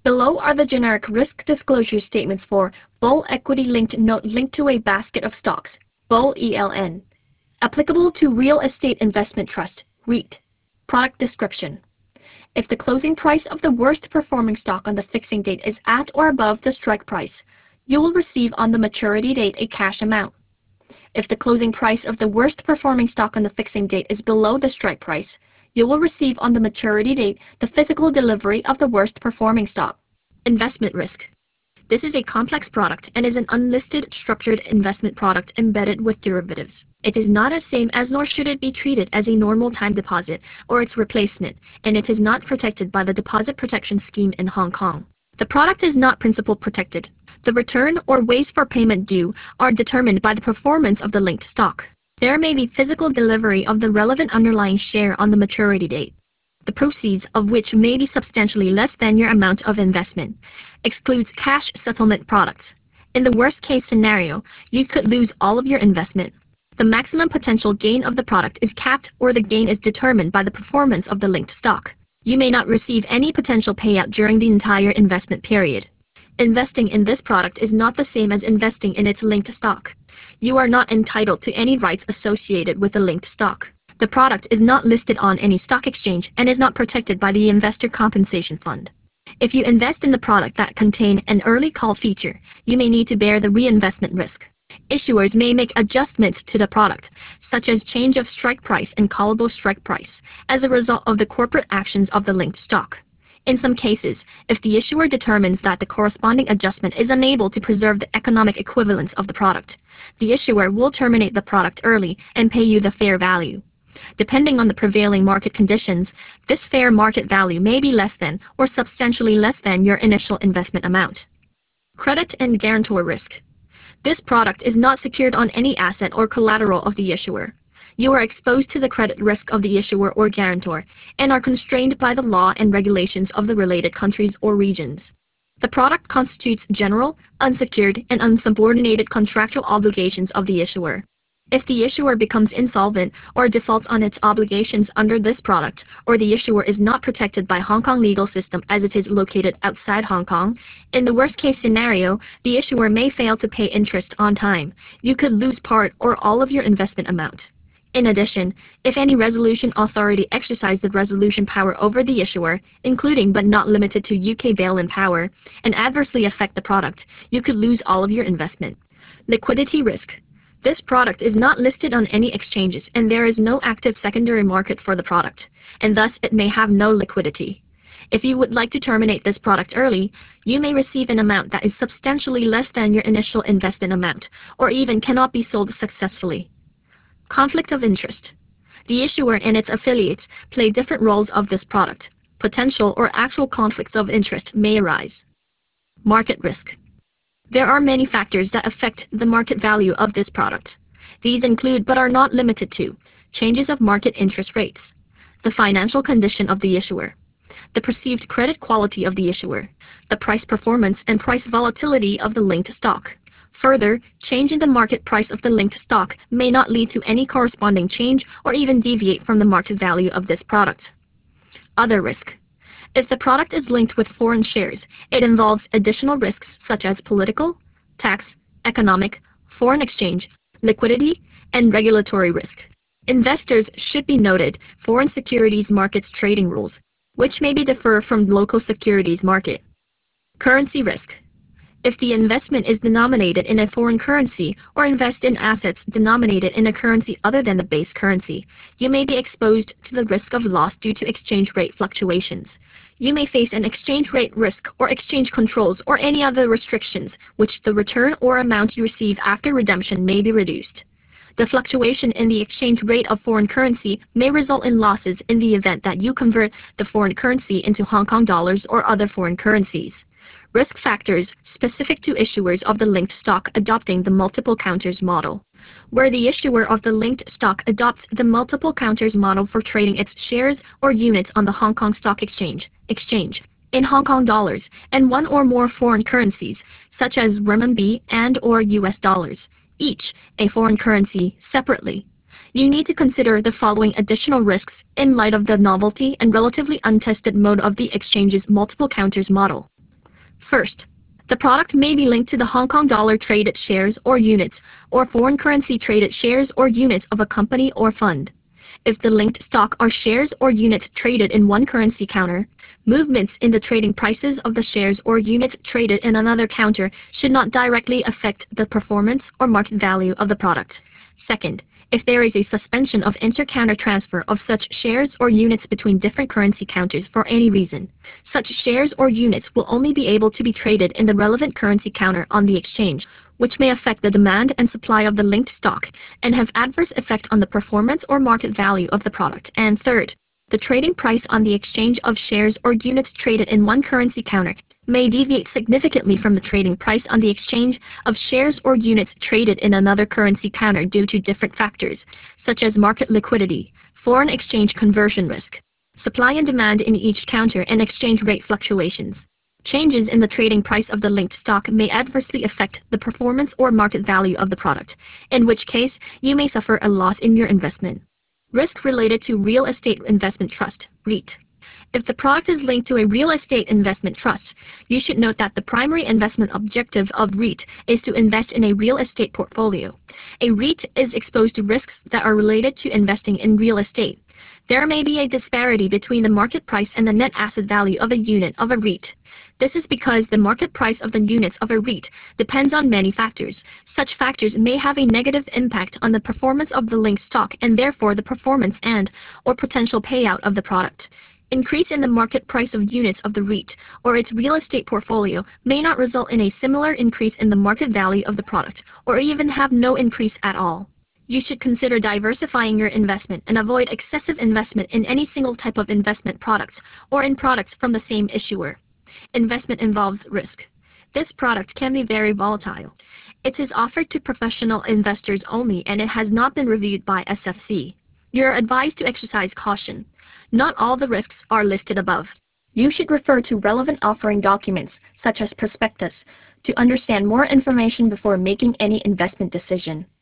Below are the generic risk disclosure statements for BULL Equity-Linked Note linked to a basket of stocks, BULL ELN. Applicable to Real Estate Investment Trust, REIT. Product description. If the closing price of the worst performing stock on the fixing date is at or above the strike price, you will receive on the maturity date a cash amount. If the closing price of the worst performing stock on the fixing date is below the strike price, you will receive on the maturity date the physical delivery of the worst performing stock. Investment risk. This is a complex product and is an unlisted structured investment product embedded with derivatives. It is not as same as nor should it be treated as a normal time deposit or its replacement, and it is not protected by the Deposit Protection Scheme in Hong Kong. The product is not principal protected. The return or ways for payment due are determined by the performance of the linked stock. There may be physical delivery of the relevant underlying share on the maturity date, the proceeds of which may be substantially less than your amount of investment. Excludes cash settlement products. In the worst case scenario, you could lose all of your investment. The maximum potential gain of the product is capped or the gain is determined by the performance of the linked stock. You may not receive any potential payout during the entire investment period. Investing in this product is not the same as investing in its linked stock. You are not entitled to any rights associated with the linked stock. The product is not listed on any stock exchange and is not protected by the Investor Compensation Fund. If you invest in the product that contain an early call feature, you may need to bear the reinvestment risk. Issuers may make adjustments to the product, such as change of strike price and callable strike price, as a result of the corporate actions of the linked stock. In some cases, if the issuer determines that the corresponding adjustment is unable to preserve the economic equivalence of the product, the issuer will terminate the product early and pay you the fair value. Depending on the prevailing market conditions, this fair market value may be less than or substantially less than your initial investment amount. Credit and guarantor risk. This product is not secured on any asset or collateral of the issuer. You are exposed to the credit risk of the issuer or guarantor and are constrained by the law and regulations of the related countries or regions. The product constitutes general, unsecured, and unsubordinated contractual obligations of the issuer. If the issuer becomes insolvent or defaults on its obligations under this product, or the issuer is not protected by Hong Kong legal system as it is located outside Hong Kong, in the worst case scenario, the issuer may fail to pay interest on time. You could lose part or all of your investment amount. In addition, if any resolution authority exercise the resolution power over the issuer, including but not limited to UK bail-in power, and adversely affect the product, you could lose all of your investment. Liquidity risk. This product is not listed on any exchanges and there is no active secondary market for the product, and thus it may have no liquidity. If you would like to terminate this product early, you may receive an amount that is substantially less than your initial investment amount, or even cannot be sold successfully. Conflict of interest. The issuer and its affiliates play different roles of this product. Potential or actual conflicts of interest may arise. Market risk. There are many factors that affect the market value of this product. These include but are not limited to changes of market interest rates, the financial condition of the issuer, the perceived credit quality of the issuer, the price performance and price volatility of the linked stock. Further, change in the market price of the linked stock may not lead to any corresponding change or even deviate from the market value of this product. Other risk. If the product is linked with foreign shares, it involves additional risks such as political, tax, economic, foreign exchange, liquidity, and regulatory risk. Investors should be noted foreign securities markets trading rules, which may be differ from local securities market. Currency risk. If the investment is denominated in a foreign currency or invest in assets denominated in a currency other than the base currency, you may be exposed to the risk of loss due to exchange rate fluctuations. You may face an exchange rate risk or exchange controls or any other restrictions, which the return or amount you receive after redemption may be reduced. The fluctuation in the exchange rate of foreign currency may result in losses in the event that you convert the foreign currency into Hong Kong dollars or other foreign currencies. Risk factors specific to issuers of the linked stock adopting the multiple counters model. Where the issuer of the linked stock adopts the multiple counters model for trading its shares or units on the Hong Kong Stock Exchange in Hong Kong dollars and one or more foreign currencies, such as renminbi and or US dollars, each a foreign currency separately. You need to consider the following additional risks in light of the novelty and relatively untested mode of the exchange's multiple counters model. First, the product may be linked to the Hong Kong dollar traded shares or units, or foreign currency traded shares or units of a company or fund. If the linked stock are shares or units traded in one currency counter, movements in the trading prices of the shares or units traded in another counter should not directly affect the performance or market value of the product. Second, if there is a suspension of inter-counter transfer of such shares or units between different currency counters for any reason, such shares or units will only be able to be traded in the relevant currency counter on the exchange, which may affect the demand and supply of the linked stock and have adverse effect on the performance or market value of the product. And third, the trading price on the exchange of shares or units traded in one currency counter may deviate significantly from the trading price on the exchange of shares or units traded in another currency counter due to different factors, such as market liquidity, foreign exchange conversion risk, supply and demand in each counter, and exchange rate fluctuations. Changes in the trading price of the linked stock may adversely affect the performance or market value of the product, in which case you may suffer a loss in your investment. Risk related to real estate investment trust, REIT. If the product is linked to a real estate investment trust, you should note that the primary investment objective of REIT is to invest in a real estate portfolio. A REIT is exposed to risks that are related to investing in real estate. There may be a disparity between the market price and the net asset value of a unit of a REIT. This is because the market price of the units of a REIT depends on many factors. Such factors may have a negative impact on the performance of the linked stock and therefore the performance and/or potential payout of the product. Increase in the market price of units of the REIT or its real estate portfolio may not result in a similar increase in the market value of the product, or even have no increase at all. You should consider diversifying your investment and avoid excessive investment in any single type of investment products or in products from the same issuer. Investment involves risk. This product can be very volatile. It is offered to professional investors only and it has not been reviewed by SFC. You are advised to exercise caution. Not all the risks are listed above. You should refer to relevant offering documents, such as prospectus, to understand more information before making any investment decision.